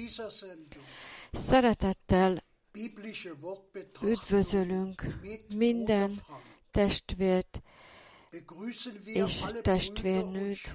Szeretettel üdvözölünk minden testvért és testvérnőt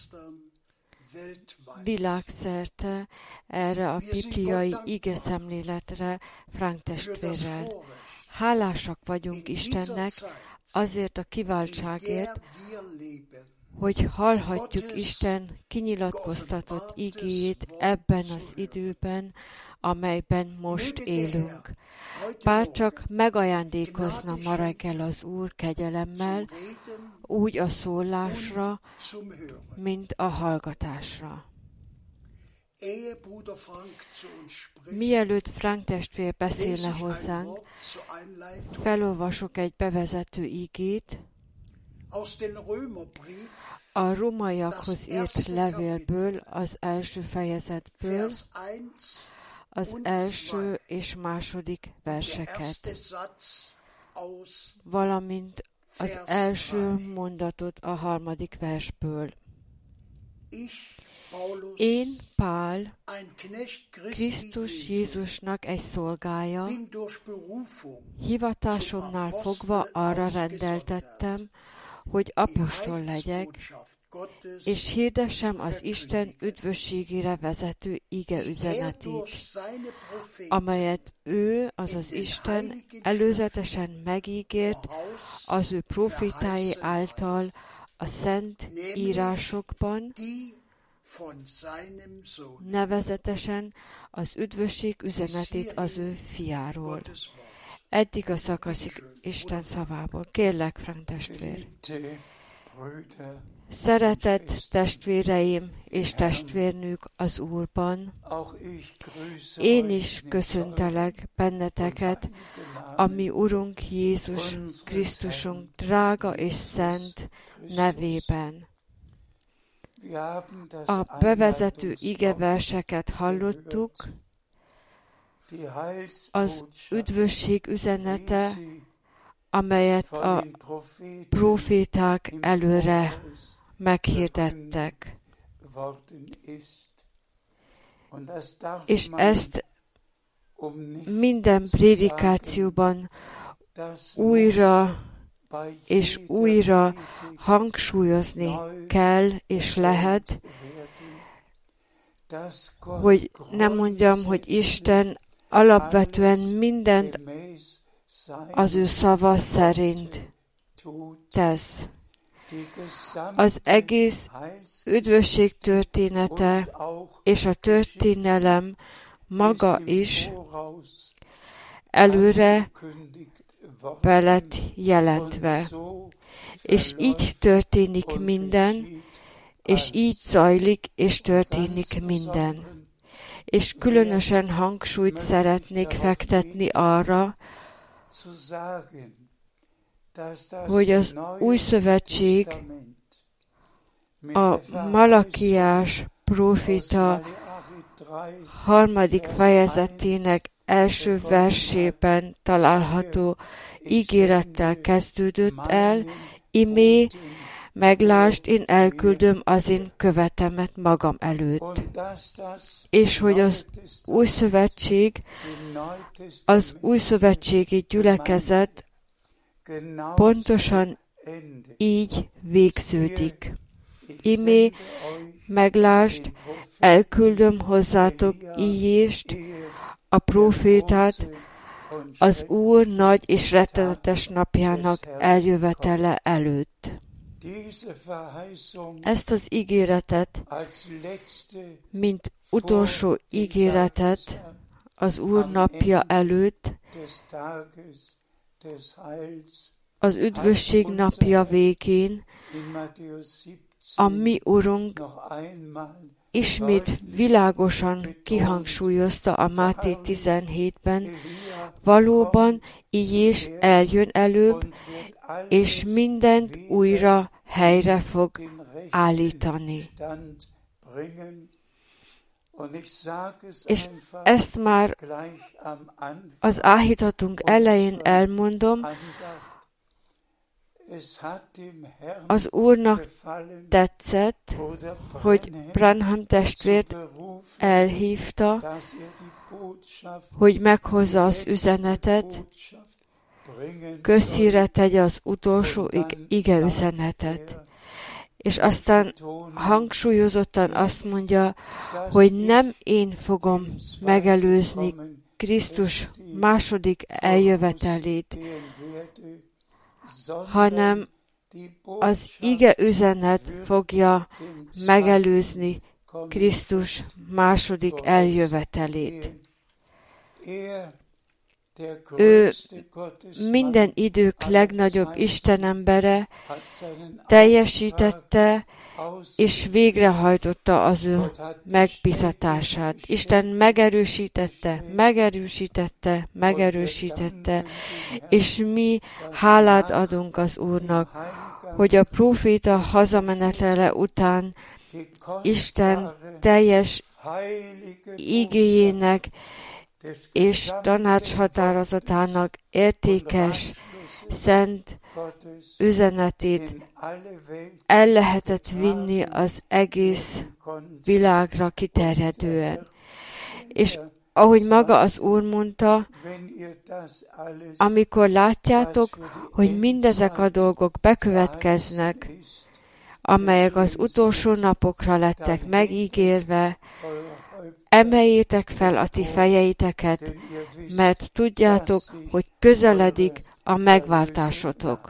világszerte erre a bibliai igeszemléletre Frank testvérrel. Hálásak vagyunk Istennek azért a kiváltságért, hogy hallhatjuk Isten kinyilatkoztatott igéjét ebben az időben, amelyben most élünk. Bárcsak megajándékozna ma reggel az Úr kegyelemmel, úgy a szólásra, mint a hallgatásra. Mielőtt Frank testvér beszélne hozzánk, felolvasok egy bevezető igét, a rómaiakhoz írt levélből, az első fejezetből, az első és második verseket, valamint az első mondatot a harmadik versből. Én, Pál, Krisztus Jézusnak egy szolgája, hivatásomnál fogva arra rendeltettem, hogy apostol legyek, és hirdessem az Isten üdvösségére vezető ige üzenetét, amelyet ő, azaz Isten előzetesen megígért az ő profétái által a szent írásokban, nevezetesen az üdvösség üzenetét az ő fiáról. Eddig a szakaszig Isten szavából. Kérlek, Frank testvér! Szeretett testvéreim és testvérnők az Úrban, én is köszöntelek benneteket, a mi Urunk Jézus Krisztusunk drága és szent nevében. A bevezető igeverseket hallottuk, az üdvösség üzenete, amelyet a proféták előre meghirdettek. És ezt minden prédikációban újra és újra hangsúlyozni kell és lehet, hogy nem mondjam, hogy Isten alapvetően mindent az ő szava szerint tesz. Az egész üdvösség története és a történelem maga is előre be lett jelentve. És így történik minden, és így zajlik és történik minden. És különösen hangsúlyt szeretnék fektetni arra, hogy az új szövetség a Malakiás próféta 3. fejezetének első versében található ígérettel kezdődött el, imé, meglásd, én elküldöm az én követemet magam előtt. És hogy az új szövetség, az új szövetségi gyülekezet pontosan így végződik. Imé, meglásd, elküldöm hozzátok Íjést, a prófétát, az Úr nagy és rettenetes napjának eljövetele előtt. Ezt az ígéretet, mint utolsó ígéretet az Úr napja előtt, az üdvösség napja végén, a mi Urunk ismét világosan kihangsúlyozta a Máté 17-ben, valóban Íjés eljön előbb, és mindent újra helyre fog állítani. És ezt már az áhítatunk elején elmondom, Az Úrnak tetszett, hogy Branham testvért elhívta, hogy meghozza az üzenetet, közhírre tegye az utolsó igeüzenetet. És aztán hangsúlyozottan azt mondja, hogy nem én fogom megelőzni Krisztus második eljövetelét, hanem az igeüzenet fogja megelőzni Krisztus második eljövetelét. Ő minden idők legnagyobb Istenembere, teljesítette és végrehajtotta az ő megbízatását. Isten megerősítette, és mi hálát adunk az Úrnak, hogy a próféta hazamenetele után Isten teljes igéjének és tanácshatározatának értékes, szent üzenetét el lehetett vinni az egész világra kiterjedően. És ahogy maga az Úr mondta, amikor látjátok, hogy mindezek a dolgok bekövetkeznek, amelyek az utolsó napokra lettek megígérve, emeljétek fel a ti fejeiteket, mert tudjátok, hogy közeledik a megváltásotok.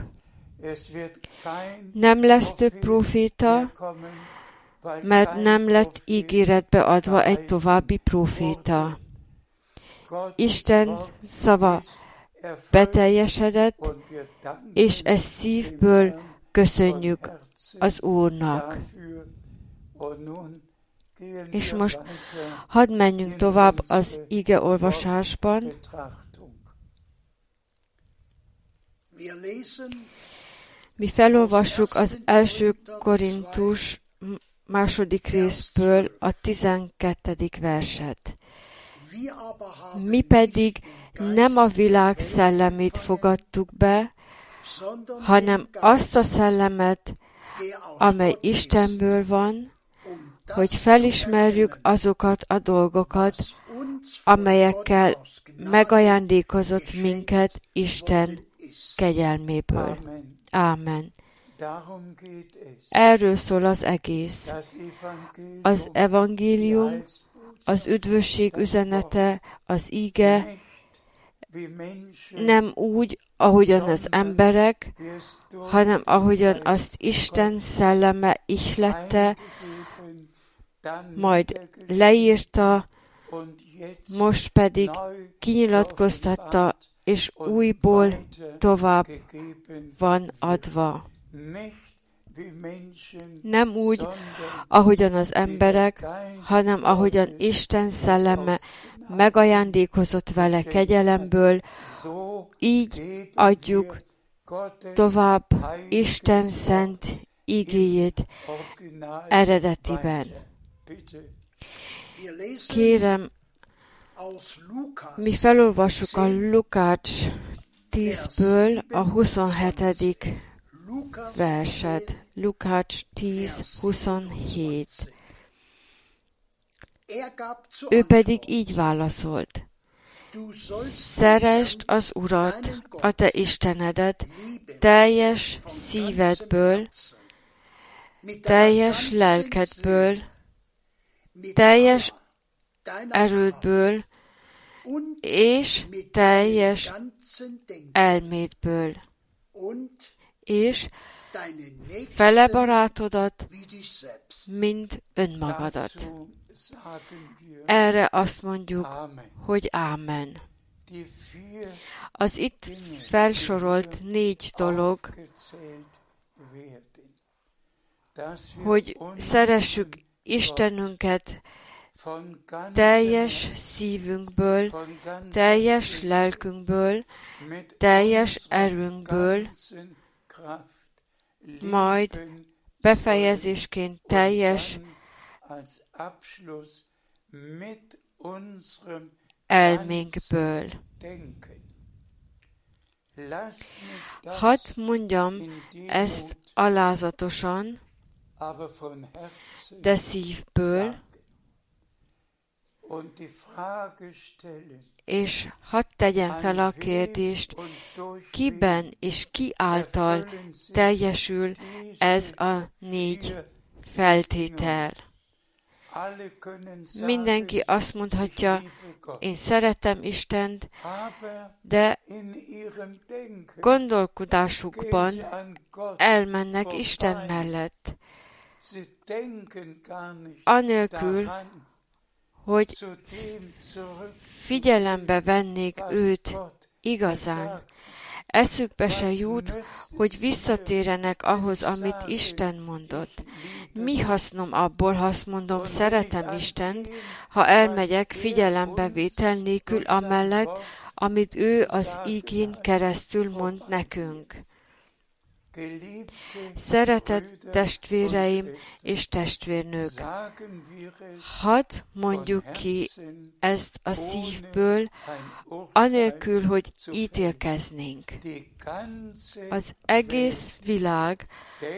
Nem lesz több próféta, mert nem lett ígéretbe adva egy további próféta. Isten szava beteljesedett, és ezt szívből köszönjük az Úrnak. És most hadd menjünk tovább az igeolvasásban. Mi felolvassuk az 1. Korintus második részből a 12. verset. Mi pedig nem a világ szellemét fogadtuk be, hanem azt a szellemet, amely Istenből van, hogy felismerjük azokat a dolgokat, amelyekkel megajándékozott minket Isten kegyelméből. Ámen. Erről szól az egész. Az evangélium, az üdvösség üzenete, az ige, nem úgy, ahogyan az emberek, hanem ahogyan azt Isten szelleme ihlette, majd leírta, most pedig kinyilatkoztatta, és újból tovább van adva. Nem úgy, ahogyan az emberek, hanem ahogyan Isten szelleme megajándékozott vele kegyelemből, így adjuk tovább Isten szent igéjét eredetiben. Kérem, mi felolvassuk a Lukács 10-ből a 27. verset. Lukács 10:27. Ő pedig így válaszolt. Szeresd az Urat, a te Istenedet, teljes szívedből, teljes lelkedből, teljes erődből, és teljes elmédből, és fele barátodat, mint önmagadat. Erre azt mondjuk, hogy ámen. Az itt felsorolt 4 dolog, hogy szeressük Istenünket teljes szívünkből, teljes lelkünkből, teljes erőnkből, majd befejezésként teljes elménkből. Hadd mondjam ezt alázatosan, de szívből, és hadd tegyem fel a kérdést, kiben és ki által teljesül ez a 4 feltétel. Mindenki azt mondhatja, én szeretem Istent, de gondolkodásukban elmennek Isten mellett, anélkül, hogy figyelembe vennék őt igazán. Eszükbe se jut, hogy visszatérjenek ahhoz, amit Isten mondott. Mi hasznom abból, ha azt mondom, szeretem Istent, ha elmegyek figyelembevétel nélkül amellett, amit ő az igén keresztül mond nekünk. Szeretett testvéreim és testvérnők, hadd mondjuk ki ezt a szívből, anélkül, hogy ítélkeznénk. Az egész világ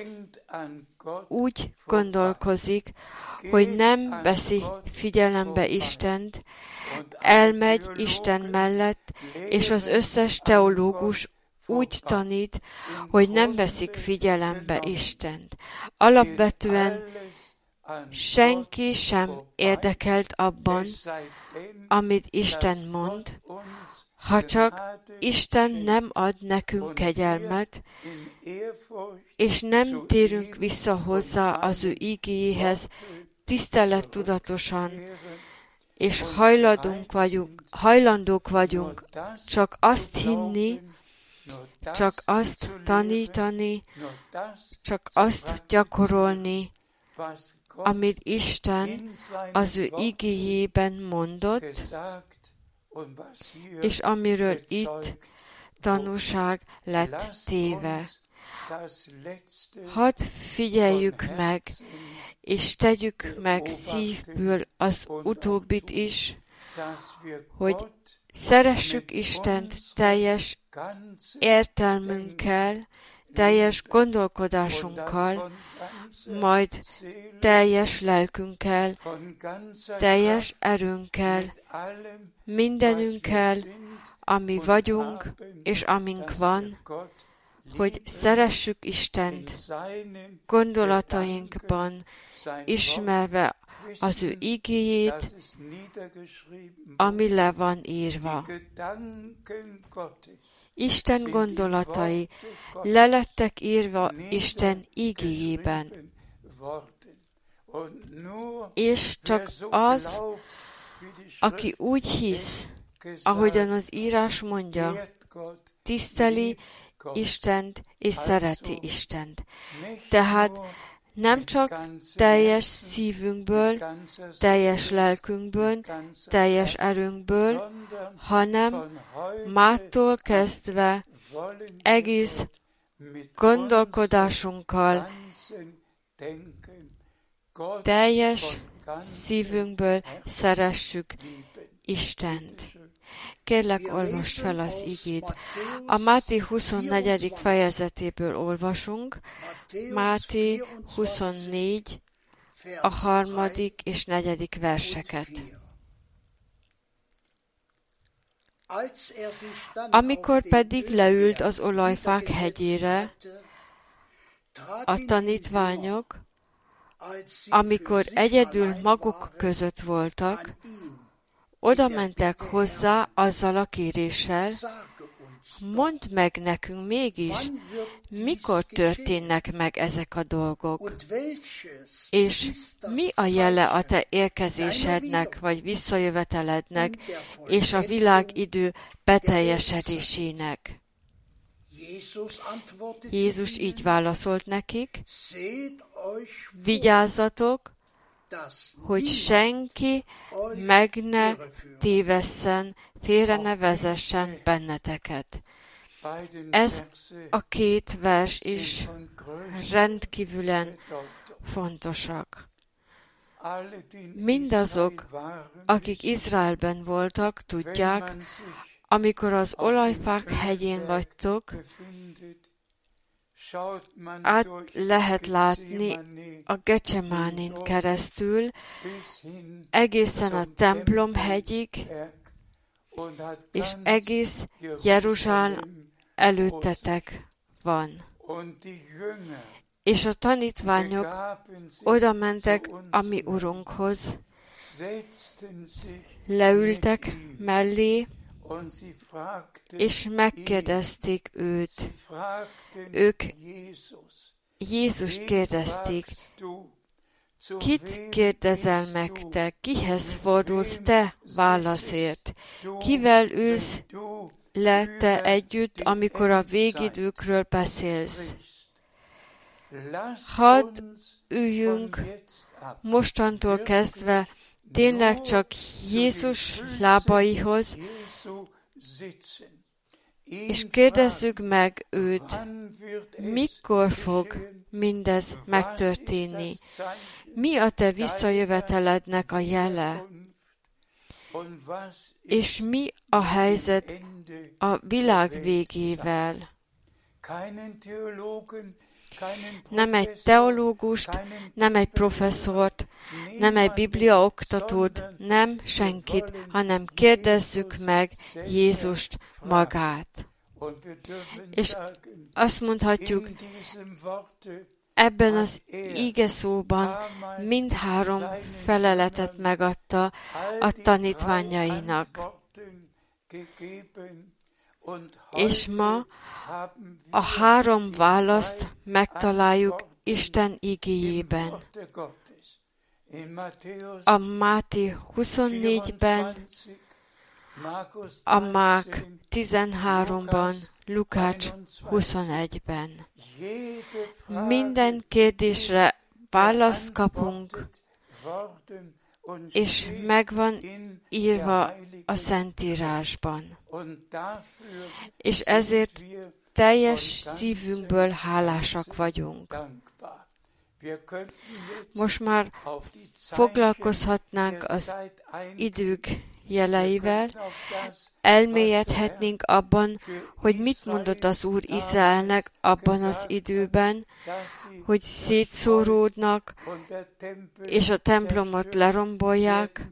úgy gondolkozik, hogy nem veszi figyelembe Istent, elmegy Isten mellett, és az összes teológus úgy tanít, hogy nem veszik figyelembe Istent. Alapvetően senki sem érdekelt abban, amit Isten mond, ha csak Isten nem ad nekünk kegyelmet, és nem térünk vissza hozzá az ő igéjéhez tisztelettudatosan, és hajlandók vagyunk csak azt hinni, csak azt tanítani, csak azt gyakorolni, amit Isten az ő igéjében mondott, és amiről itt tanúság lett téve. Hadd figyeljük meg, és tegyük meg szívből az utóbbit is, hogy szeressük Istent teljes értelmünkkel, teljes gondolkodásunkkal, majd teljes lelkünkkel, teljes erőnkkel, mindenünkkel, ami vagyunk és amink van, hogy szeressük Istent gondolatainkban, ismerve az ő igéjét, ami le van írva. Isten gondolatai le lettek írva Isten igéjében. És csak az, aki úgy hisz, ahogyan az írás mondja, tiszteli Istent és szereti Istent. Tehát nem csak teljes szívünkből, teljes lelkünkből, teljes erőnkből, hanem mától kezdve egész gondolkodásunkkal, teljes szívünkből szeressük Istent. Kérlek, olvasd fel az igét. A Máté 24. fejezetéből olvasunk. Máté 24, a 3. és 4. verseket. Amikor pedig leült az olajfák hegyére, a tanítványok, amikor egyedül maguk között voltak, oda mentek hozzá azzal a kéréssel, mondd meg nekünk mégis, mikor történnek meg ezek a dolgok, és mi a jele a te érkezésednek, vagy visszajövetelednek, és a világidő beteljesedésének. Jézus így válaszolt nekik, vigyázzatok, hogy senki meg ne tévesszen, félre ne vezessen benneteket. Ez a 2 vers is rendkívülen fontosak. Mindazok, akik Izraelben voltak, tudják, amikor az olajfák hegyén vagytok, át lehet látni a Gecsemánin keresztül, egészen a templom hegyig, és egész Jeruzsálem előttetek van. És a tanítványok oda mentek a mi Urunkhoz, leültek mellé, és megkérdezték őt. Ők Jézust kérdezték, kit kérdezel meg te, kihez fordulsz te válaszért, kivel ülsz le te együtt, amikor a végidőkről beszélsz. Hadd üljünk mostantól kezdve tényleg csak Jézus lábaihoz, és kérdezzük meg őt, mikor fog mindez megtörténni. Mi a te visszajövetelednek a jele? És mi a helyzet a világ végével? Nem egy teológust, nem egy professzort, nem egy bibliaoktatót, nem senkit, hanem kérdezzük meg Jézust magát. És azt mondhatjuk, ebben az ige szóban mindhárom feleletet megadta a tanítványainak. És ma a három választ megtaláljuk Isten igéjében. A Máté 24-ben, a Mák 13-ban, Lukács 21-ben. Minden kérdésre választ kapunk, és megvan írva a Szentírásban. És ezért teljes szívünkből hálásak vagyunk. Most már foglalkozhatnánk az idők jeleivel, elmélyedhetnénk abban, hogy mit mondott az Úr Izraelnek abban az időben, hogy szétszóródnak, és a templomot lerombolják.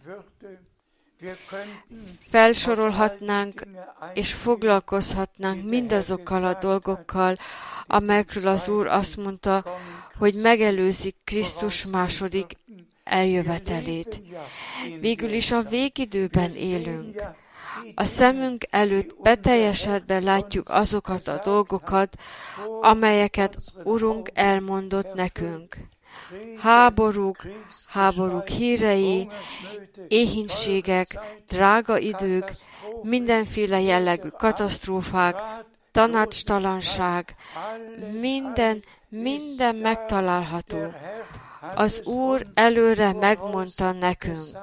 Felsorolhatnánk, és foglalkozhatnánk mindazokkal a dolgokkal, amelyekről az Úr azt mondta, hogy megelőzik Krisztus második eljövetelét. Végül is a végidőben élünk. A szemünk előtt beteljesedve látjuk azokat a dolgokat, amelyeket Urunk elmondott nekünk. Háborúk hírei, éhínségek, drága idők, mindenféle jellegű katasztrófák, tanácstalanság, minden megtalálható. Az Úr előre megmondta nekünk.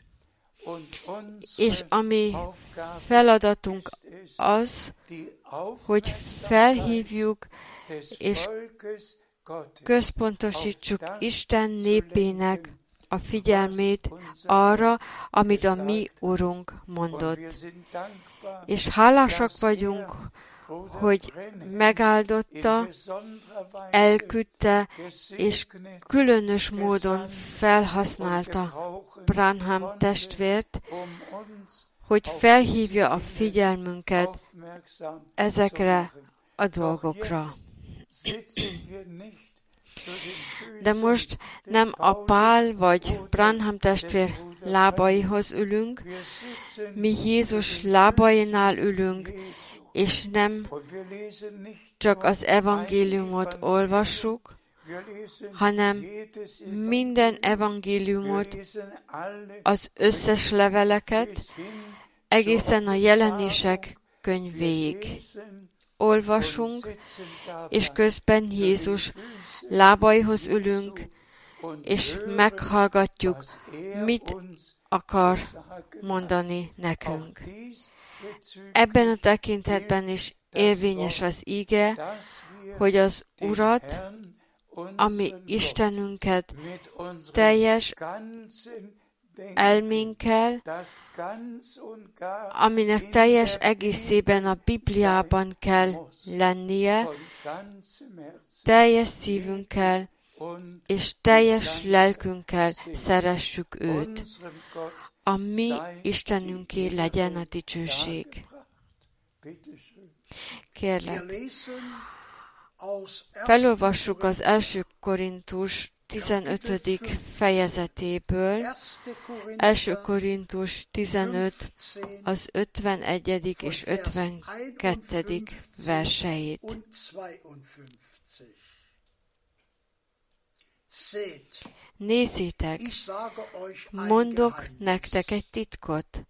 És a mi feladatunk az, hogy felhívjuk és központosítsuk Isten népének a figyelmét arra, amit a mi Urunk mondott. És hálásak vagyunk, hogy megáldotta, elküldte, és különös módon felhasználta Branham testvért, hogy felhívja a figyelmünket ezekre a dolgokra. De most nem a Pál vagy Branham testvér lábaihoz ülünk, mi Jézus lábainál ülünk, és nem csak az evangéliumot olvassuk, hanem minden evangéliumot, az összes leveleket, egészen a Jelenések könyvéig olvasunk, és közben Jézus lábaihoz ülünk, és meghallgatjuk, mit akar mondani nekünk. Ebben a tekintetben is érvényes az ige, hogy az Urat, a mi Istenünket teljes elménkkel, aminek teljes egészében a Bibliában kell lennie, teljes szívünkkel és teljes lelkünkkel szeressük őt. A mi Istenünké legyen a dicsőség. Kérlek, felolvassuk az 1. Korintus 15. fejezetéből, 1. Korintus 15, az 51. és 52. verseit. Nézzétek, mondok nektek egy titkot.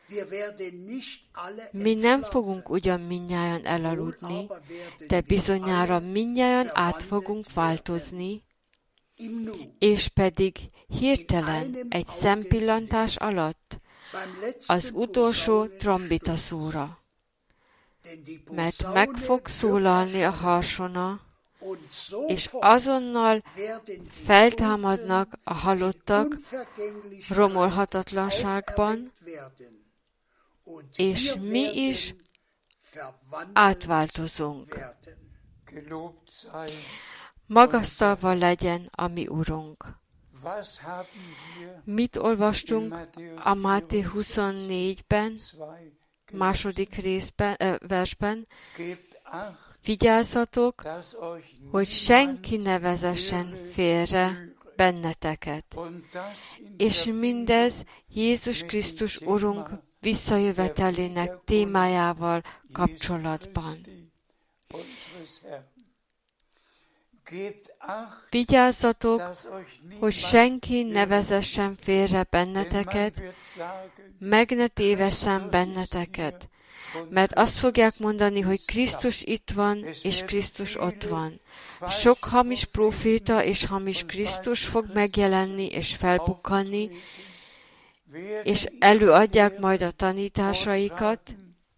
Mi nem fogunk ugyan mindnyájan elaludni, de bizonyára mindnyájan át fogunk változni, és pedig hirtelen egy szempillantás alatt az utolsó trombitaszóra. Mert meg fog szólalni a harsona, és azonnal feltámadnak a halottak romolhatatlanságban, és mi is átváltozunk. Magasztalva legyen a mi Urunk. Mit olvastunk a Máté 24-ben, második versben? Vigyázzatok, hogy senki ne vezessen félre benneteket. És mindez Jézus Krisztus Urunk visszajövetelének témájával kapcsolatban. Vigyázzatok, hogy senki ne vezessen félre benneteket, meg ne tévesszem benneteket, mert azt fogják mondani, hogy Krisztus itt van, és Krisztus ott van. Sok hamis próféta és hamis Krisztus fog megjelenni és felbukkanni, és előadják majd a tanításaikat,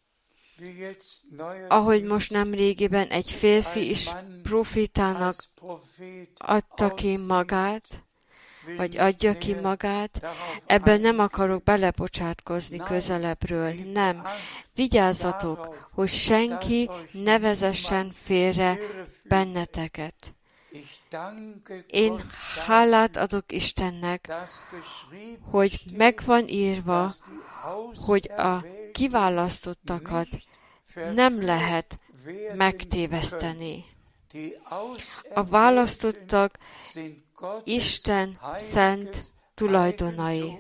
ahogy most nemrégiben egy férfi is profétának adta ki magát, vagy adja ki magát, ebben nem akarok belebocsátkozni közelebbről, nem. Vigyázzatok, hogy senki ne vezessen félre benneteket. Én hálát adok Istennek, hogy megvan írva, hogy a kiválasztottakat nem lehet megtéveszteni. A választottak Isten szent tulajdonai,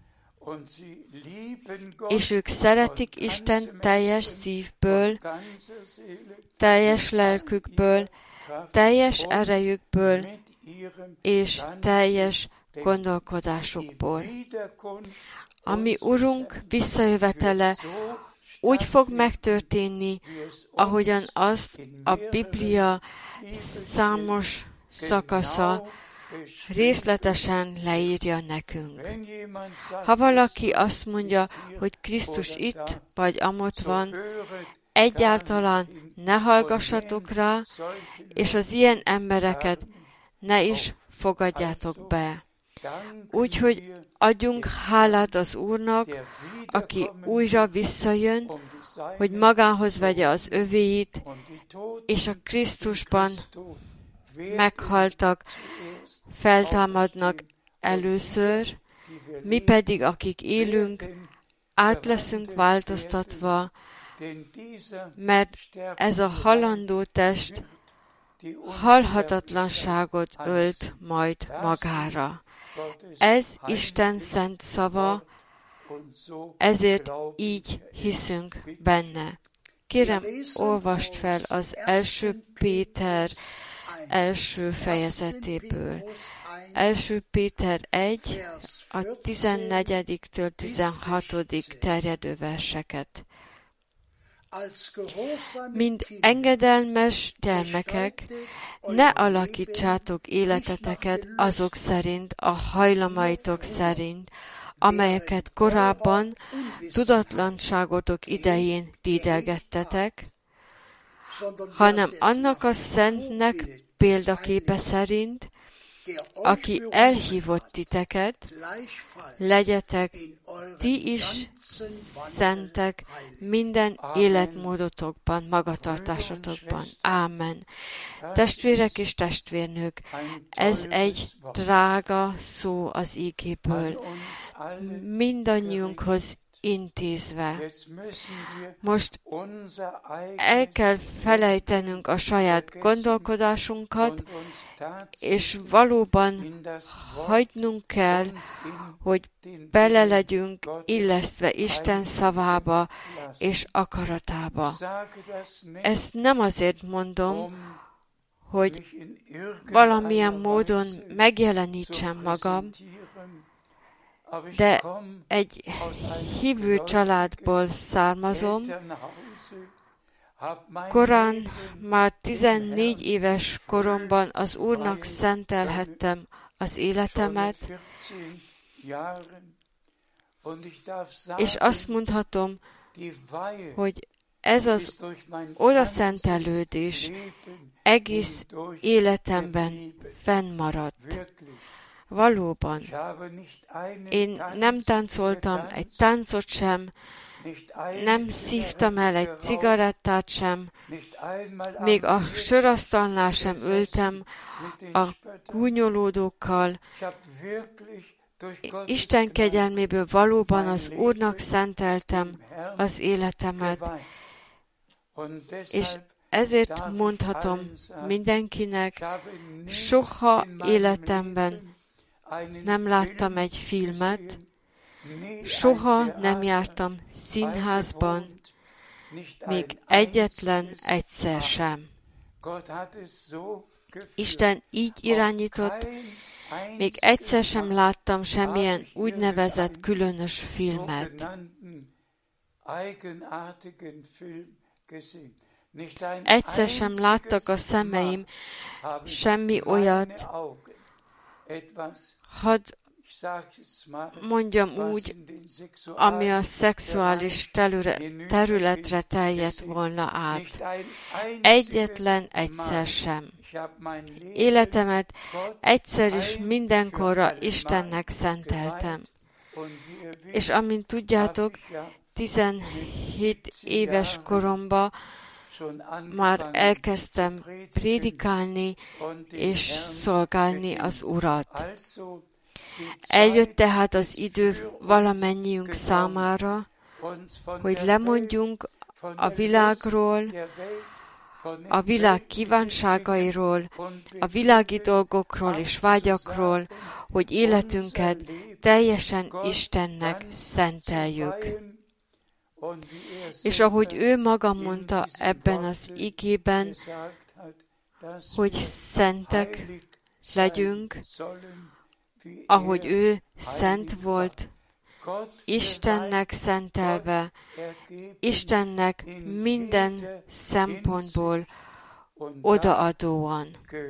és ők szeretik Isten teljes szívből, teljes lelkükből, teljes erejükből és teljes gondolkodásukból. A mi Urunk visszajövetele úgy fog megtörténni, ahogyan azt a Biblia számos szakasza részletesen leírja nekünk. Ha valaki azt mondja, hogy Krisztus itt vagy amott van, egyáltalán ne hallgassatok rá, és az ilyen embereket ne is fogadjátok be. Úgyhogy adjunk hálát az Úrnak, aki újra visszajön, hogy magához vegye az övéit, és a Krisztusban meghaltak, feltámadnak először, mi pedig, akik élünk, át leszünk változtatva, mert ez a halandó test halhatatlanságot ölt majd magára. Ez Isten szent szava, ezért így hiszünk benne. Kérem, olvast fel az 1. Péter első fejezetéből. 1. Péter 1, a 14-től 16. terjedő verseket. Mint engedelmes gyermekek, ne alakítsátok életeteket azok szerint, a hajlamaitok szerint, amelyeket korábban tudatlanságotok idején dédelgettetek, hanem annak a szentnek példaképe szerint, aki elhívott titeket, legyetek ti is szentek minden életmódotokban, magatartásotokban. Ámen. Testvérek és testvérnők, ez egy drága szó az ígéből, mindannyiunkhoz intézve. Most el kell felejtenünk a saját gondolkodásunkat, és valóban hagynunk kell, hogy bele legyünk illesztve Isten szavába és akaratába. Ezt nem azért mondom, hogy valamilyen módon megjelenítsem magam, de egy hívő családból származom. Korán már 14 éves koromban az Úrnak szentelhettem az életemet, és azt mondhatom, hogy ez az odaszentelődés egész életemben fennmaradt. Valóban, én nem táncoltam egy táncot sem, nem szívtam el egy cigarettát sem, még a sörasztalnál sem ültem a gúnyolódókkal. Isten kegyelméből valóban az Úrnak szenteltem az életemet, és ezért mondhatom mindenkinek, soha életemben nem láttam egy filmet, soha nem jártam színházban, még egyetlen egyszer sem. Isten így irányított, még egyszer sem láttam semmilyen úgynevezett különös filmet. Egyszer sem láttak a szemeim semmi olyat, hadd mondjam úgy, ami a szexuális területre terjedt volna át. Egyetlen egyszer sem. Életemet egyszer is mindenkorra Istennek szenteltem. És amint tudjátok, 17 éves koromban már elkezdtem prédikálni és szolgálni az Urat. Eljött tehát az idő valamennyiünk számára, hogy lemondjunk a világról, a világ kívánságairól, a világi dolgokról és vágyakról, hogy életünket teljesen Istennek szenteljük. És ahogy ő maga mondta ebben az igében, hogy szentek legyünk, ahogy ő szent volt, Istennek szentelve, Istennek minden szempontból odaadóan.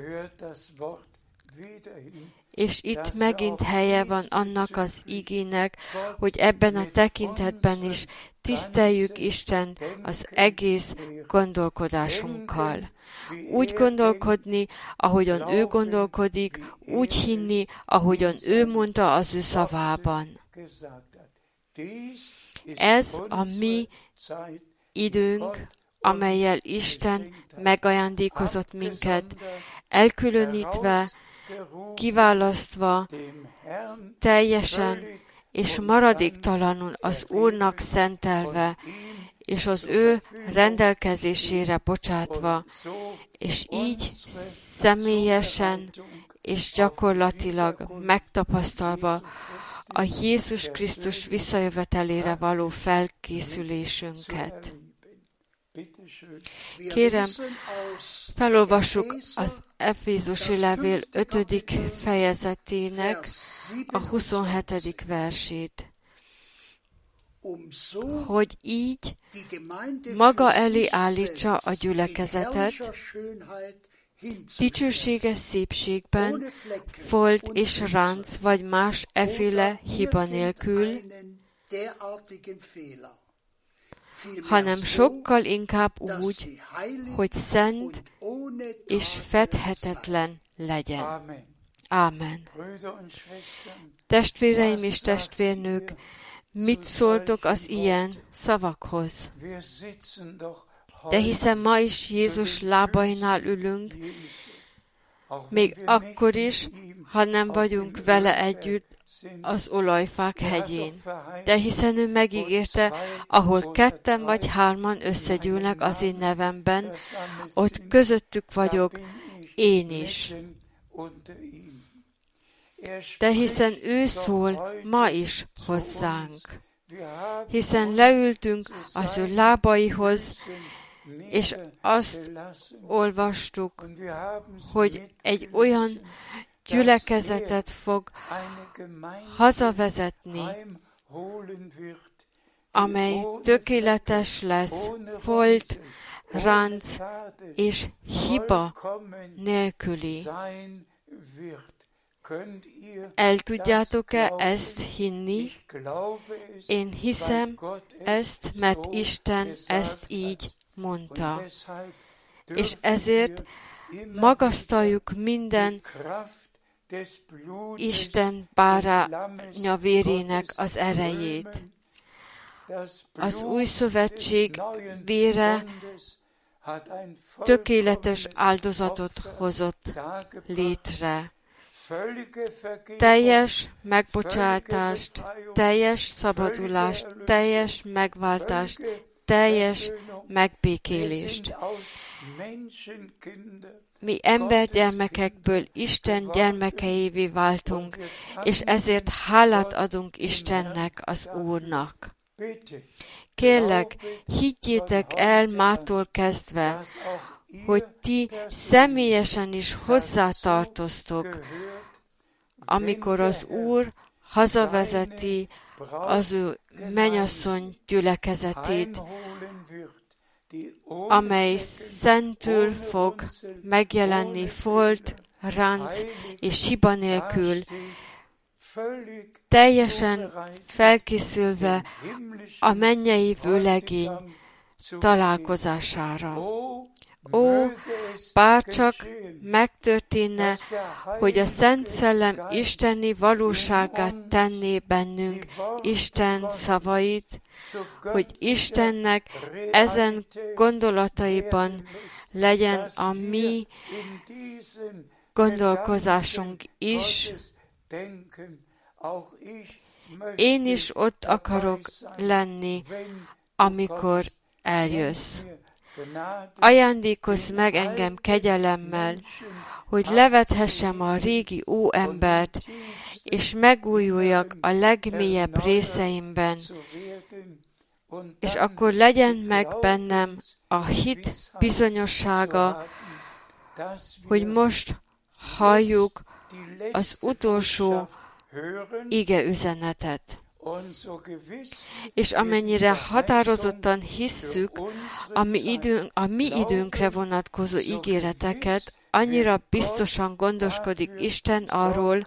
És itt megint helye van annak az igének, hogy ebben a tekintetben is tiszteljük Istent az egész gondolkodásunkkal. Úgy gondolkodni, ahogyan ő gondolkodik, úgy hinni, ahogyan ő mondta az ő szavában. Ez a mi időnk, amellyel Isten megajándékozott minket, elkülönítve, kiválasztva, teljesen és maradéktalanul az Úrnak szentelve, és az ő rendelkezésére bocsátva, és így személyesen és gyakorlatilag megtapasztalva a Jézus Krisztus visszajövetelére való felkészülésünket. Kérem, felolvassuk az Efézusi levél 5. fejezetének a 27. versét, hogy így maga elé állítsa a gyülekezetet, dicsőséges szépségben, folt és ránc vagy más efféle hiba nélkül, hanem sokkal inkább úgy, hogy szent és fedhetetlen legyen. Ámen. Testvéreim és testvérnők, mit szóltok az ilyen szavakhoz? De hiszen ma is Jézus lábainál ülünk, még akkor is, ha nem vagyunk vele együtt az olajfák hegyén. De hiszen ő megígérte, ahol 2 vagy 3 összegyűlnek az én nevemben, ott közöttük vagyok én is. De hiszen ő szól ma is hozzánk. Hiszen leültünk az ő lábaihoz, és azt olvastuk, hogy egy olyan gyülekezetet fog hazavezetni, amely tökéletes lesz, folt, ránc és hiba nélküli. El tudjátok-e ezt hinni? Én hiszem ezt, mert Isten ezt így mondta. És ezért magasztaljuk minden Isten báránya vérének az erejét. Az új szövetség vére tökéletes áldozatot hozott létre. Teljes megbocsátást, teljes szabadulást, teljes megváltást, teljes megbékélést. Mi embergyermekekből Isten gyermekeivé váltunk, és ezért hálát adunk Istennek, az Úrnak. Kérlek, higgyétek el mától kezdve, hogy ti személyesen is hozzátartoztok, amikor az Úr hazavezeti az ő mennyasszony gyülekezetét, amely szentül fog megjelenni folt, ránc és hiba nélkül, teljesen felkészülve a mennyei vőlegény találkozására. Ó, bárcsak megtörténne, hogy a Szent Szellem isteni valóságát tenné bennünk Isten szavait, hogy Istennek ezen gondolataiban legyen a mi gondolkozásunk is. Én is ott akarok lenni, amikor eljössz. Ajándékozz meg engem kegyelemmel, hogy levethessem a régi óembert, és megújuljak a legmélyebb részeimben, és akkor legyen meg bennem a hit bizonyossága, hogy most halljuk az utolsó igeüzenetet. És amennyire határozottan hisszük a mi időnkre vonatkozó ígéreteket, annyira biztosan gondoskodik Isten arról,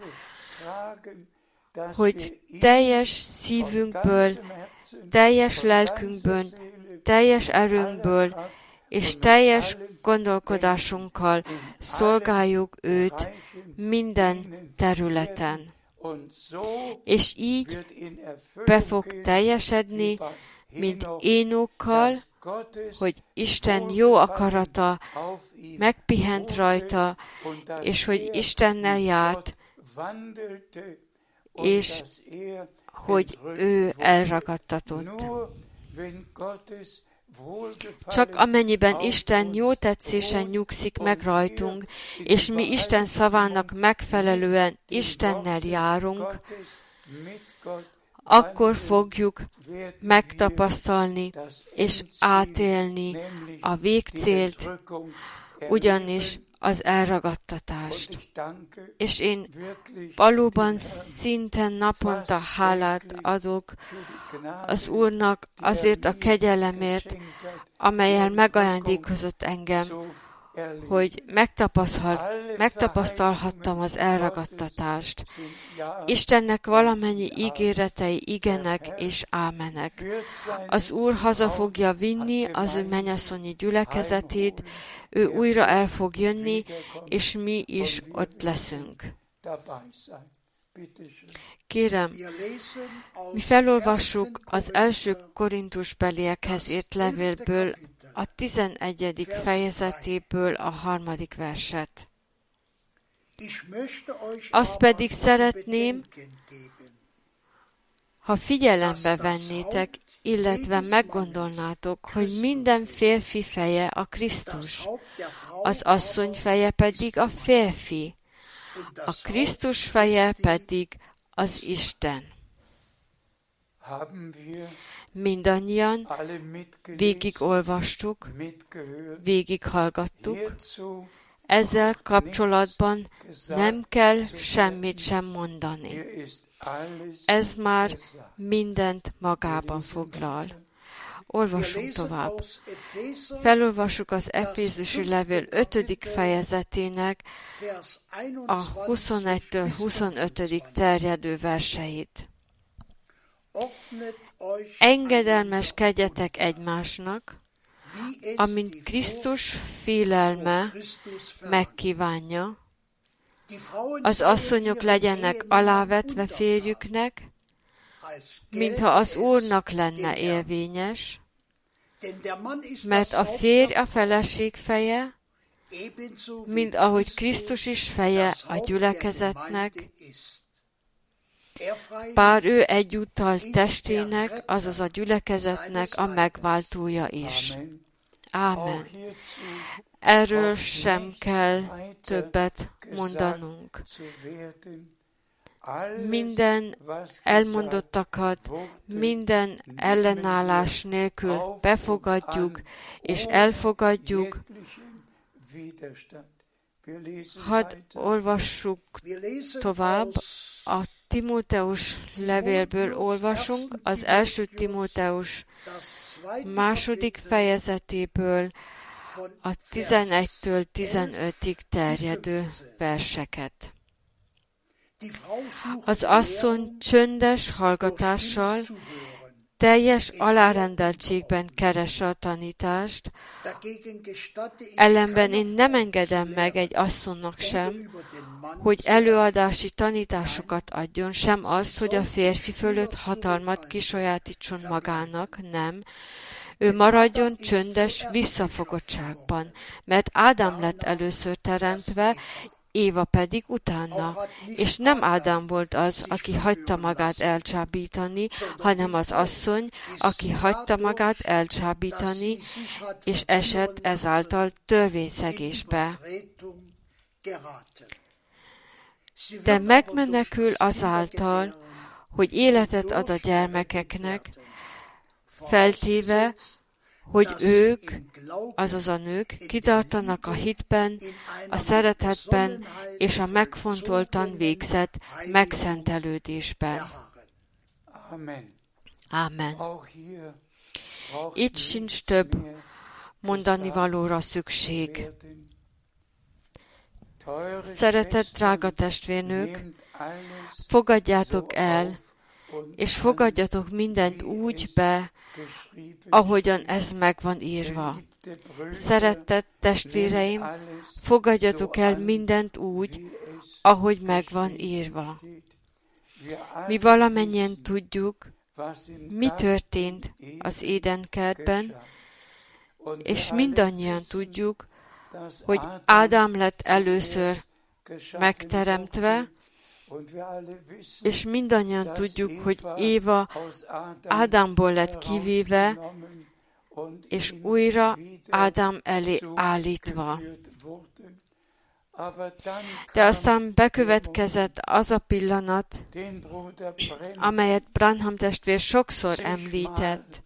hogy teljes szívünkből, teljes lelkünkből, teljes erőnkből és teljes gondolkodásunkkal szolgáljuk őt minden területen. És így be fog teljesedni, mint Énokkal, hogy Isten jó akarata megpihent rajta, és hogy Istennel járt, és hogy ő elragadtatott. Csak amennyiben Isten jó tetszésen nyugszik meg rajtunk, és mi Isten szavának megfelelően Istennel járunk, akkor fogjuk megtapasztalni és átélni a végcélt, ugyanis az elragadtatást. És én valóban szinte naponta hálát adok az Úrnak azért a kegyelemért, amellyel megajándékozott engem, hogy megtapasztalhattam az elragadtatást. Istennek valamennyi ígéretei igenek és ámenek. Az Úr haza fogja vinni az ő mennyasszonyi gyülekezetét, ő újra el fog jönni, és mi is ott leszünk. Kérem, mi felolvassuk az első Korintusbeliekhez írt levélből a 11. fejezetéből a 3. verset. Azt pedig szeretném, ha figyelembe vennétek, illetve meggondolnátok, hogy minden férfi feje a Krisztus, az asszony feje pedig a férfi, a Krisztus feje pedig az Isten. Mindannyian végigolvastuk, végighallgattuk, ezzel kapcsolatban nem kell semmit sem mondani. Ez már mindent magában foglal. Olvassunk tovább. Felolvassuk az Efézusi levél 5. fejezetének a 21-től 25. terjedő verseit. Engedelmeskedjetek egymásnak, amint Krisztus félelme megkívánja, az asszonyok legyenek alávetve férjüknek, mintha az Úrnak lenne élvényes, mert a férj a feleség feje, mint ahogy Krisztus is feje a gyülekezetnek, bár ő egyúttal testének, azaz a gyülekezetnek a megváltója is. Ámen. Erről sem kell többet mondanunk. Minden elmondottakat, minden ellenállás nélkül befogadjuk és elfogadjuk. Hadd olvassuk tovább, a Timóteus levélből olvasunk, az első Timóteus 2. fejezetéből a 11-től 15-ig terjedő verseket. Az asszony csöndes hallgatással, teljes alárendeltségben keresse a tanítást, ellenben én nem engedem meg egy asszonynak sem, hogy előadási tanításokat adjon, sem azt, hogy a férfi fölött hatalmat kisajátítson magának, nem. Ő maradjon csöndes visszafogottságban, mert Ádám lett először teremtve, Éva pedig utána, és nem Ádám volt az, aki hagyta magát elcsábítani, hanem az asszony, aki hagyta magát elcsábítani, és esett ezáltal törvényszegésbe. De megmenekül azáltal, hogy életet ad a gyermekeknek, feltéve, hogy ők, azaz a nők, kitartanak a hitben, a szeretetben és a megfontoltan végzett megszentelődésben. Ámen. Itt sincs több mondani valóra szükség. Szeretett drága testvérnők, fogadjátok el, és fogadjatok mindent úgy be, ahogyan ez meg van írva. Szeretett testvéreim, fogadjatok el mindent úgy, ahogy meg van írva. Mi valamennyien tudjuk, mi történt az Édenkertben, és mindannyian tudjuk, hogy Ádám lett először megteremtve, és mindannyian tudjuk, hogy Éva Ádámból lett kivéve, és újra Ádám elé állítva. De aztán bekövetkezett az a pillanat, amelyet Branham testvér sokszor említett,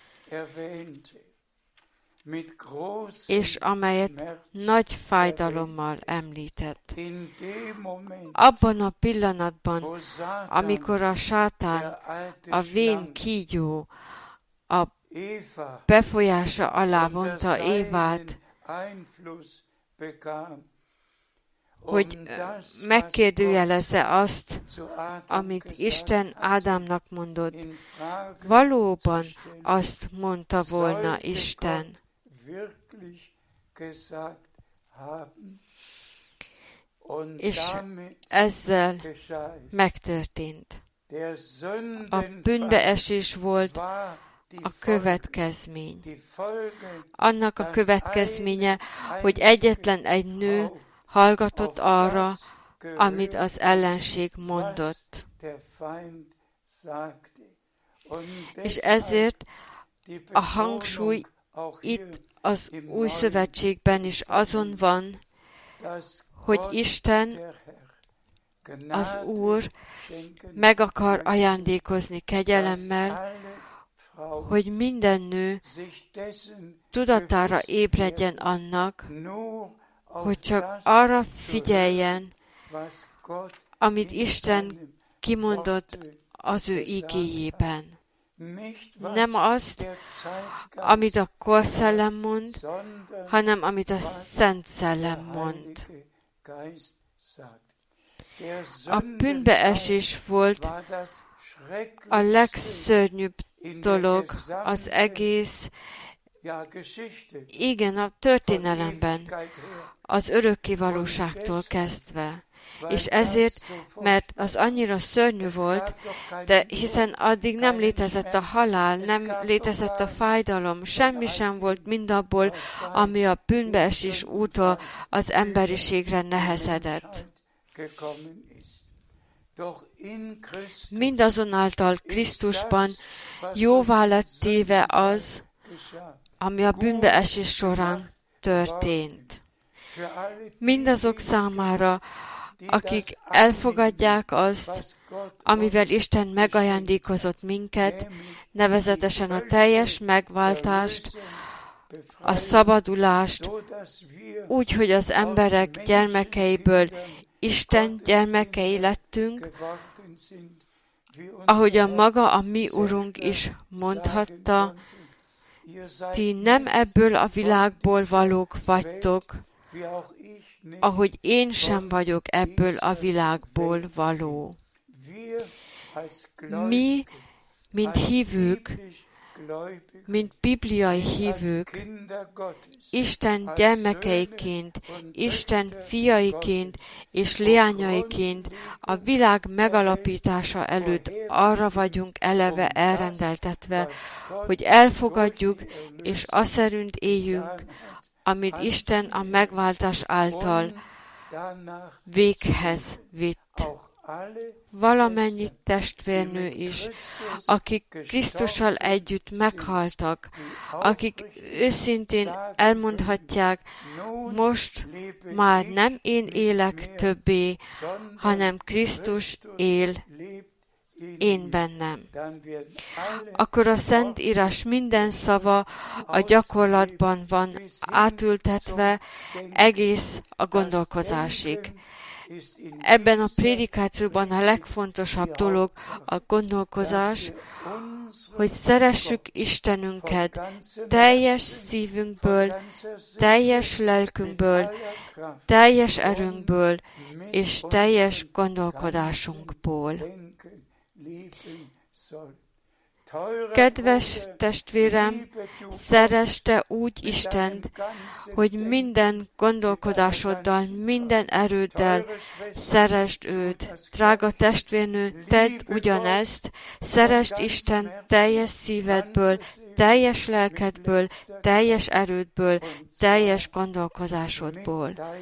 és amelyet nagy fájdalommal említett. Abban a pillanatban, amikor a sátán, a vén kígyó, a befolyása alá vonta Évát, hogy megkérdőjelezze azt, amit Isten Ádámnak mondott. Valóban azt mondta volna Isten. És ezzel megtörtént. A bűnbeesés volt a következmény. Annak a következménye, hogy egyetlen egy nő hallgatott arra, amit az ellenség mondott. És ezért a hangsúly itt az Új Szövetségben is azon van, hogy Isten, az Úr meg akar ajándékozni kegyelemmel, hogy minden nő tudatára ébredjen annak, hogy csak arra figyeljen, amit Isten kimondott az ő igéjében. Nem azt, amit a korszellem mond, hanem amit a Szent Szellem mond. A bűnbeesés volt a legszörnyűbb dolog az egész, igen, a történelemben, az örökké valóságtól kezdve. És ezért, mert az annyira szörnyű volt, de hiszen addig nem létezett a halál, nem létezett a fájdalom, semmi sem volt mindabból, ami a bűnbeesés óta az emberiségre nehezedett. Mindazonáltal Krisztusban jóvá lett téve az, ami a bűnbeesés során történt. Mindazok számára, akik elfogadják azt, amivel Isten megajándékozott minket, nevezetesen a teljes megváltást, a szabadulást, úgy, hogy az emberek gyermekeiből Isten gyermekei lettünk, ahogyan maga a mi Urunk is mondhatta, ti nem ebből a világból valók vagytok, ahogy én sem vagyok ebből a világból való. Mi, mint hívők, mint bibliai hívők, Isten gyermekeiként, Isten fiaiként és leányaiként a világ megalapítása előtt arra vagyunk eleve elrendeltetve, hogy elfogadjuk és aszerint éljünk, amit Isten a megváltás által véghez vitt. Valamennyi testvérnő is, akik Krisztussal együtt meghaltak, akik őszintén elmondhatják, most már nem én élek többé, hanem Krisztus él én bennem. Akkor a Szentírás minden szava a gyakorlatban van átültetve egész a gondolkozásig. Ebben a prédikációban a legfontosabb dolog a gondolkozás, hogy szeressük Istenünket teljes szívünkből, teljes lelkünkből, teljes erőnkből és teljes gondolkodásunkból. Kedves testvérem, szeresd te úgy Istent, hogy minden gondolkodásoddal, minden erőddel szeresd őt. Drága testvérnő, tedd ugyanezt, szeresd Istent teljes szívedből, teljes lelkedből, teljes erődből, teljes gondolkodásodból.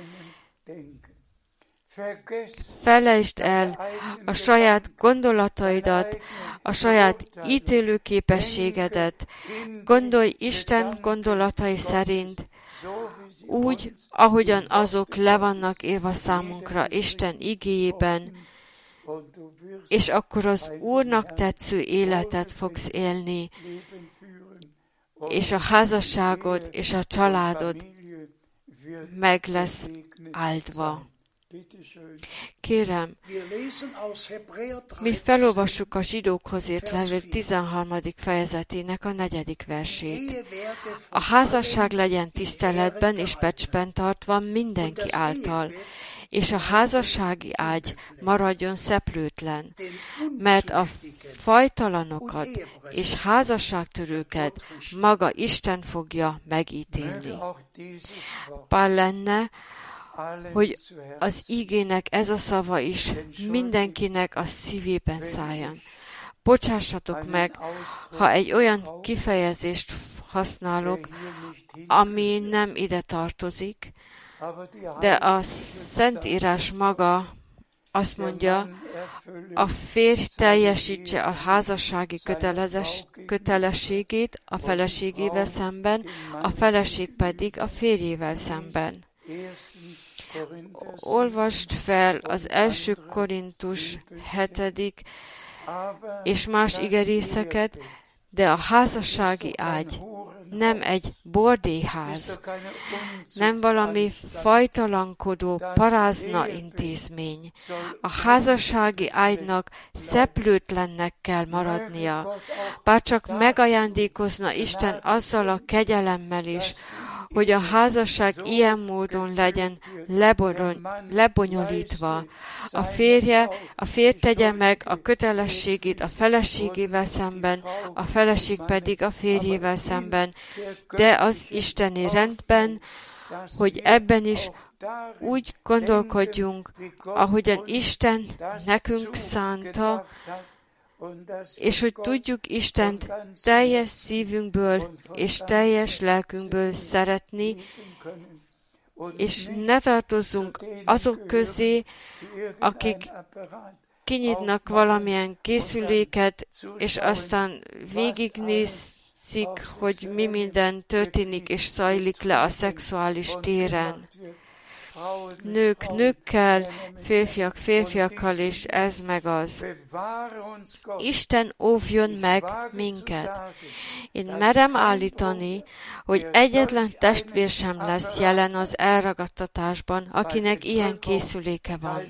Felejtsd el a saját gondolataidat, a saját ítélőképességedet. Gondolj Isten gondolatai szerint, úgy, ahogyan azok le vannak írva számunkra Isten igéjében, és akkor az Úrnak tetsző életet fogsz élni, és a házasságod és a családod meg lesz áldva. Kérem, mi felolvassuk a Zsidókhoz írt levél 13. fejezetének a 4. versét. A házasság legyen tiszteletben és becsben tartva mindenki által, és a házassági ágy maradjon szeplőtlen, mert a fajtalanokat és házasságtörőket maga Isten fogja megítélni. Bár lenne, hogy az igének ez a szava is mindenkinek a szívében szálljon. Bocsássatok meg, ha egy olyan kifejezést használok, ami nem ide tartozik, de a Szentírás maga azt mondja, a férj teljesítse a házassági kötelességét a feleségével szemben, a feleség pedig a férjével szemben. Olvasd fel az 1. Korintus 7. és más igerészeket, de a házassági ágy nem egy bordélyház, nem valami fajtalankodó parázna intézmény. A házassági ágynak szeplőtlennek kell maradnia, bár csak megajándékozna Isten azzal a kegyelemmel is, hogy a házasság ilyen módon legyen lebonyolítva. A férj tegye meg a kötelességét a feleségével szemben, a feleség pedig a férjével szemben, de az isteni rendben, hogy ebben is úgy gondolkodjunk, ahogyan Isten nekünk szánta, és hogy tudjuk Istent teljes szívünkből és teljes lelkünkből szeretni, és ne tartozzunk azok közé, akik kinyitnak valamilyen készüléket, és aztán végignézik, hogy mi minden történik és zajlik le a szexuális téren. Nők nőkkel, férfiak férfiakkal, és ez meg az. Isten óvjon meg minket. Én merem állítani, hogy egyetlen testvér sem lesz jelen az elragadtatásban, akinek ilyen készüléke van.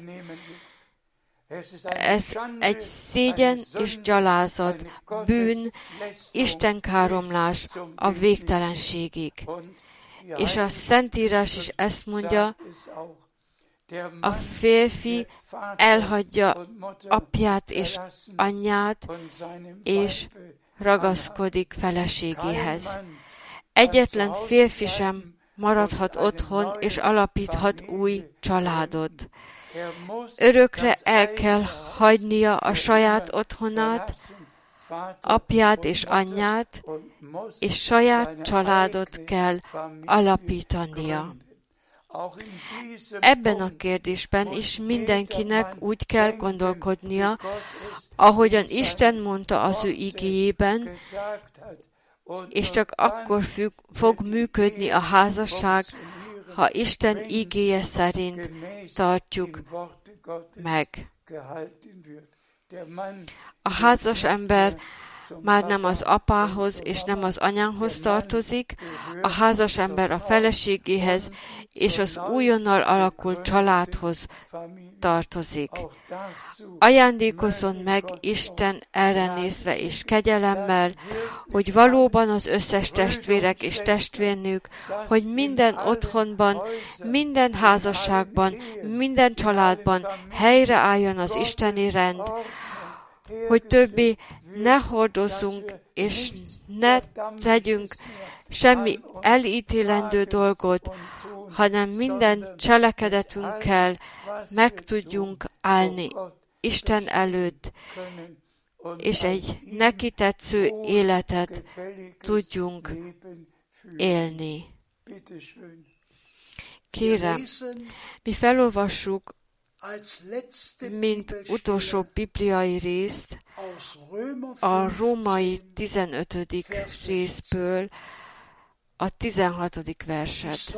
Ez egy szégyen és gyalázat, bűn, istenkáromlás a végtelenségig. És a Szentírás is ezt mondja, a férfi elhagyja apját és anyját, és ragaszkodik feleségéhez. Egyetlen férfi sem maradhat otthon, és alapíthat új családot. Örökre el kell hagynia a saját otthonát, apját és anyját, és saját családot kell alapítania. Ebben a kérdésben is mindenkinek úgy kell gondolkodnia, ahogyan Isten mondta az ő igéjében, és csak akkor fog működni a házasság, ha Isten igéje szerint tartjuk meg. A házas ember már nem az apához és nem az anyához tartozik, a házas ember a feleségéhez és az újonnan alakult családhoz tartozik. Ajándékozzon meg Isten erre nézve és kegyelemmel, hogy valóban az összes testvérek és testvérnők, hogy minden otthonban, minden házasságban, minden családban helyreálljon az isteni rend, hogy többé ne hordozzunk és ne tegyünk semmi elítélendő dolgot, hanem minden cselekedetünkkel meg tudjunk állni Isten előtt, és egy neki tetsző életet tudjunk élni. Kérem, mi felolvassuk, mint utolsó bibliai részt, a Római 15. részből a 16. verset.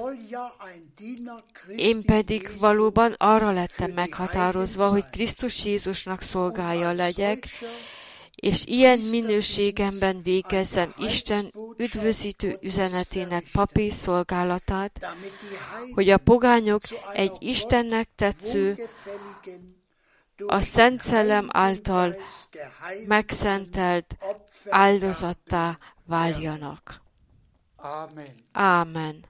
Én pedig valóban arra lettem meghatározva, hogy Krisztus Jézusnak szolgája legyek, és ilyen minőségemben végezzem Isten üdvözítő üzenetének papi szolgálatát, hogy a pogányok egy Istennek tetsző, a Szent Szellem által megszentelt áldozattá váljanak. Ámen.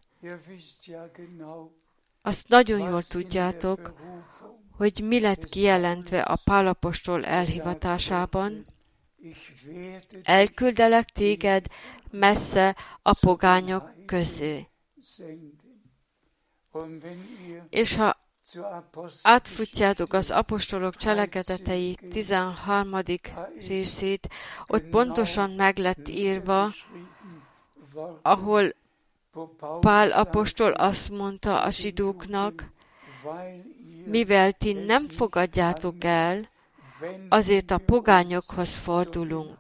Azt nagyon jól tudjátok, hogy mi lett kijelentve a Pál apostol elhivatásában. Elküldelek téged messze a pogányok közé. És ha átfutjátok az apostolok cselekedetei 13. részét, ott pontosan meg lett írva, ahol Pál apostol azt mondta a zsidóknak, mivel ti nem fogadjátok el, azért a pogányokhoz fordulunk.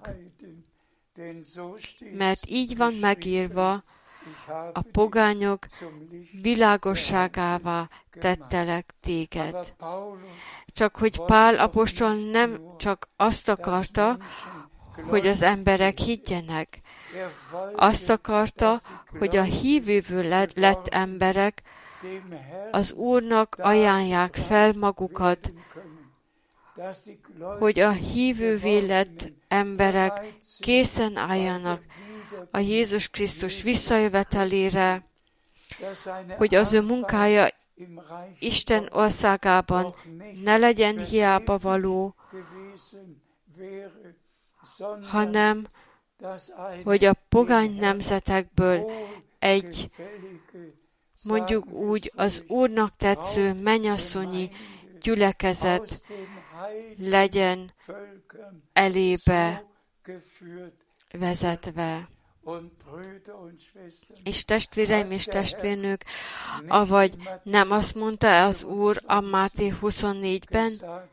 Mert így van megírva, a pogányok világosságává tettelek téged. Csak hogy Pál apostol nem csak azt akarta, hogy az emberek higgyenek. Azt akarta, hogy a hívőből lett emberek az Úrnak ajánlják fel magukat, hogy a hívővé lett emberek készen álljanak a Jézus Krisztus visszajövetelére, hogy az ő munkája Isten országában ne legyen hiába való, hanem hogy a pogány nemzetekből egy, mondjuk úgy, az Úrnak tetsző mennyasszonyi gyülekezet legyen elébe vezetve. És testvéreim és testvérnők, avagy nem azt mondta az Úr a Máté 24-ben,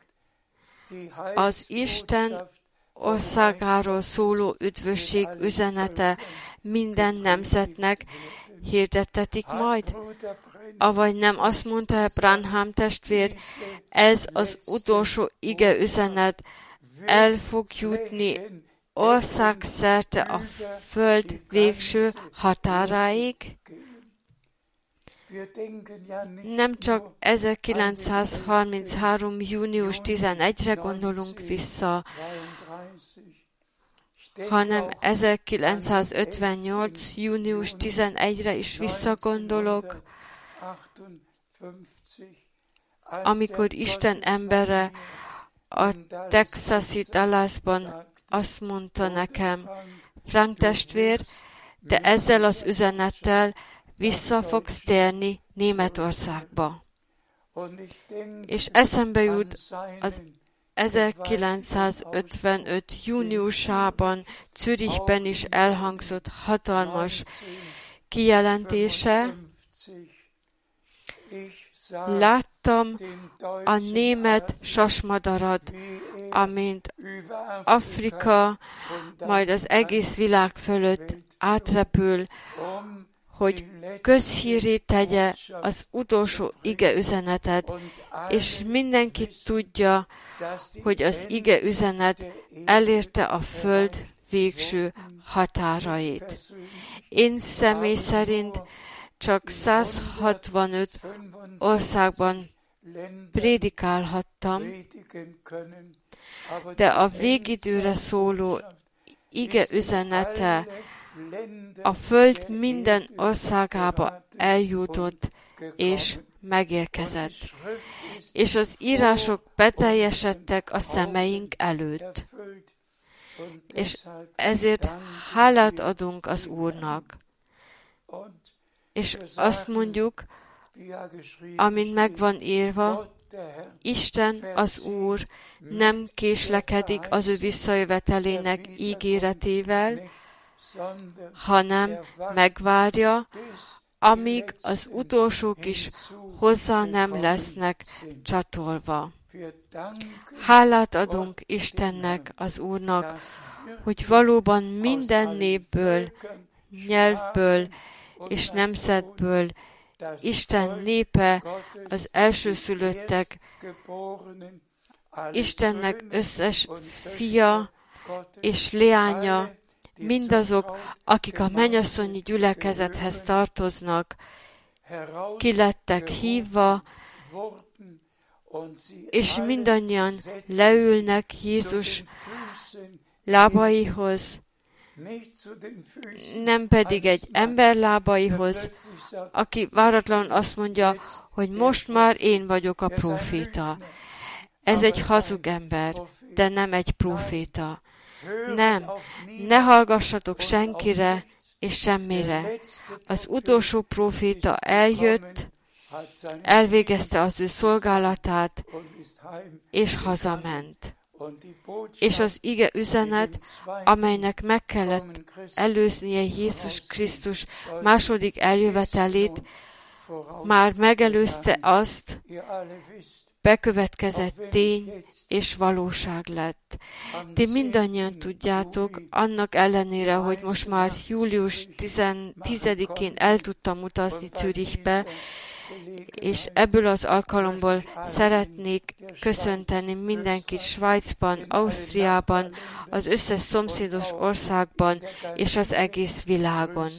az Isten országáról szóló üdvösség üzenete minden nemzetnek hirdettetik majd? Avagy nem azt mondta Branham testvér, ez az utolsó ige üzenet el fog jutni országszerte a föld végső határáig? Nem csak 1933. június 11-re gondolunk vissza, hanem 1958. június 11-re is visszagondolok, amikor Isten embere a texasi Dallasban azt mondta nekem, Frank testvér, te ezzel az üzenettel vissza fogsz térni Németországba. És eszembe jut az 1955. júniusában Zürichben is elhangzott hatalmas kijelentése. Láttam a német sasmadarat, amint Afrika, majd az egész világ fölött átrepül, hogy közhírré tegye az utolsó ige üzenetet, és mindenki tudja, hogy az ige üzenet elérte a föld végső határait. Én személy szerint csak 165 országban prédikálhattam, de a végidőre szóló ige üzenete a föld minden országába eljutott és megérkezett, és az írások beteljesedtek a szemeink előtt. És ezért hálát adunk az Úrnak. És azt mondjuk, amint meg van írva, Isten, az Úr nem késlekedik az ő visszajövetelének ígéretével, hanem megvárja, amíg az utolsók is hozzá nem lesznek csatolva. Hálát adunk Istennek, az Úrnak, hogy valóban minden népből, nyelvből és nemzetből Isten népe, az elsőszülöttek, Istennek összes fia és leánya, mindazok, akik a mennyasszonyi gyülekezethez tartoznak, ki lettek hívva, és mindannyian leülnek Jézus lábaihoz, nem pedig egy ember lábaihoz, aki váratlanul azt mondja, hogy most már én vagyok a próféta. Ez egy hazug ember, de nem egy próféta. Nem, ne hallgassatok senkire és semmire. Az utolsó próféta eljött, elvégezte az ő szolgálatát, és hazament. És az ige üzenet, amelynek meg kellett előznie Jézus Krisztus második eljövetelét, már megelőzte azt, bekövetkezett tény és valóság lett. Ti mindannyian tudjátok, annak ellenére, hogy most már július 10-én el tudtam utazni Zürichbe, és ebből az alkalomból szeretnék köszönteni mindenkit Svájcban, Ausztriában, az összes szomszédos országban és az egész világon.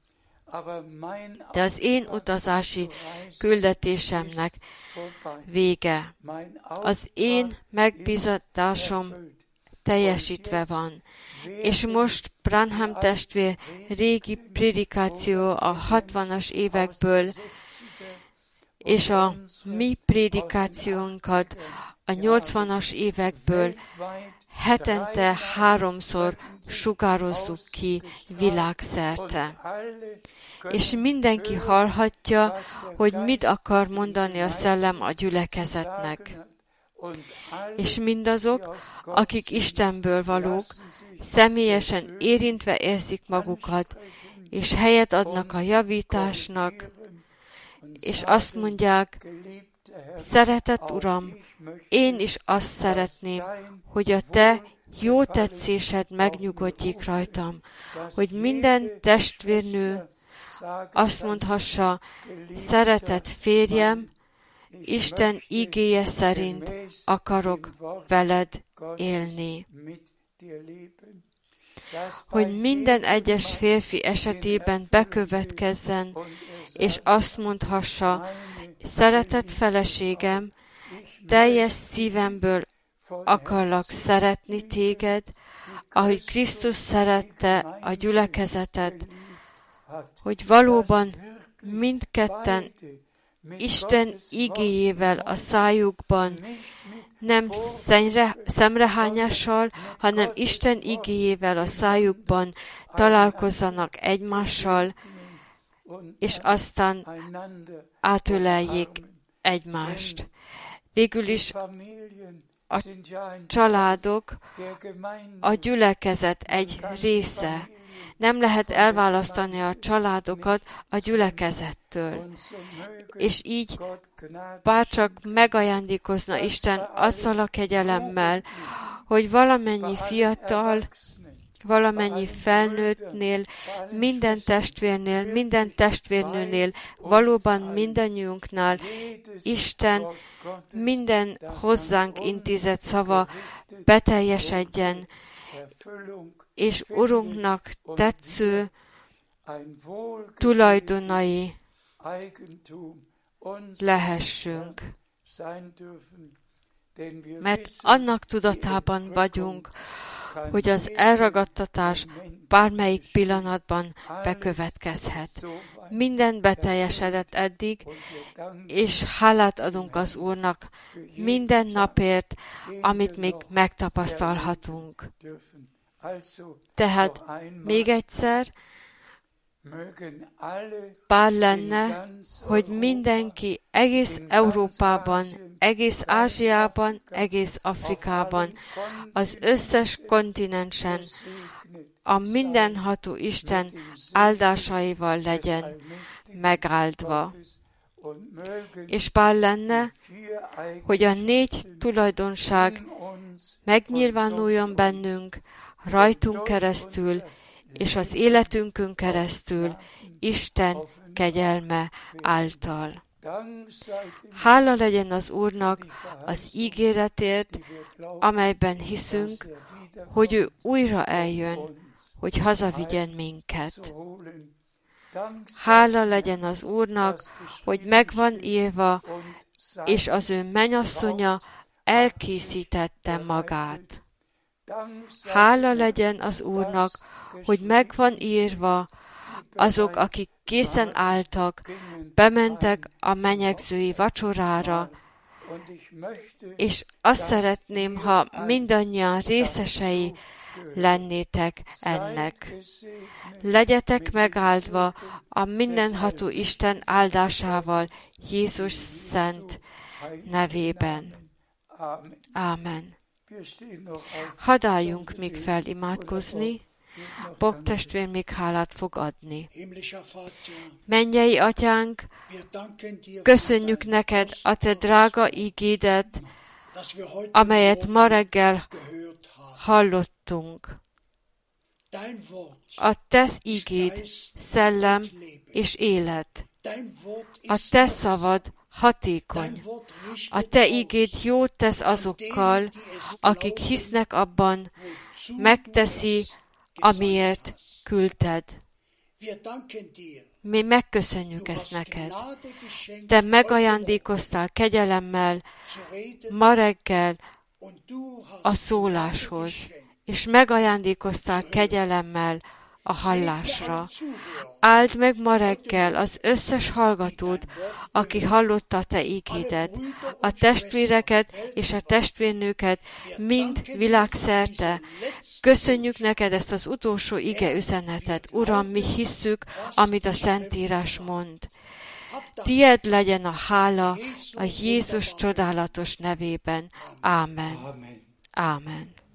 De az én utazási küldetésemnek vége. Az én megbízatásom teljesítve van. És most Branham testvér régi prédikáció a 60-as évekből, és a mi prédikációnkat a 80-as évekből hetente 3-szor sugározzuk ki világszerte. És mindenki hallhatja, hogy mit akar mondani a szellem a gyülekezetnek. És mindazok, akik Istenből valók, személyesen érintve érzik magukat, és helyet adnak a javításnak, és azt mondják, szeretett Uram, én is azt szeretném, hogy a Te jó tetszésed megnyugodjék rajtam, hogy minden testvérnő azt mondhassa, szeretett férjem, Isten igéje szerint akarok veled élni. Hogy minden egyes férfi esetében bekövetkezzen, és azt mondhassa, szeretett feleségem, teljes szívemből akarlak szeretni téged, ahogy Krisztus szerette a gyülekezetet, hogy valóban mindketten Isten igéjével a szájukban, nem szemrehányással, hanem Isten igéjével a szájukban találkozzanak egymással, és aztán átöleljék egymást. Végül is a családok a gyülekezet egy része. Nem lehet elválasztani a családokat a gyülekezettől. És így bárcsak megajándékozna Isten azzal a kegyelemmel, hogy valamennyi fiatal, valamennyi felnőttnél, minden testvérnél, minden testvérnőnél, valóban mindannyiunknál Isten minden hozzánk intézett szava beteljesedjen, és Urunknak tetsző tulajdonai lehessünk. Mert annak tudatában vagyunk, hogy az elragadtatás bármelyik pillanatban bekövetkezhet. Minden beteljesedett eddig, és hálát adunk az Úrnak minden napért, amit még megtapasztalhatunk. Tehát még egyszer, bár lenne, hogy mindenki egész Európában, egész Ázsiában, egész Afrikában, az összes kontinensen a mindenható Isten áldásaival legyen megáldva. És bár lenne, hogy a 4 tulajdonság megnyilvánuljon bennünk, rajtunk keresztül, és az életünkön keresztül, Isten kegyelme által. Hála legyen az Úrnak az ígéretért, amelyben hiszünk, hogy ő újra eljön, hogy hazavigyen minket. Hála legyen az Úrnak, hogy megvan írva, és az ő mennyasszonya elkészítette magát. Hála legyen az Úrnak, hogy megvan írva, azok, akik készen álltak, bementek a menyegzői vacsorára, és azt szeretném, ha mindannyian részesei lennétek ennek. Legyetek megáldva a mindenható Isten áldásával Jézus szent nevében. Ámen. Hadd álljunk még fel imádkozni, Bog testvér még hálát fog adni. Mennyei Atyánk, köszönjük neked a te drága ígédet, amelyet ma reggel hallottunk. A te ígéd szellem és élet. A te szavad hatékony. A te ígéd jót tesz azokkal, akik hisznek abban, megteszi, amiért küldted. Mi megköszönjük ezt neked. Te megajándékoztál kegyelemmel ma reggel a szóláshoz, és megajándékoztál kegyelemmel a hallásra. Áld meg ma reggel az összes hallgatót, aki hallotta a te ígédet, a testvéreket és a testvérnőket mind világszerte. Köszönjük neked ezt az utolsó ige üzenetet. Uram, mi hisszük, amit a Szentírás mond. Tied legyen a hála a Jézus csodálatos nevében. Ámen. Ámen.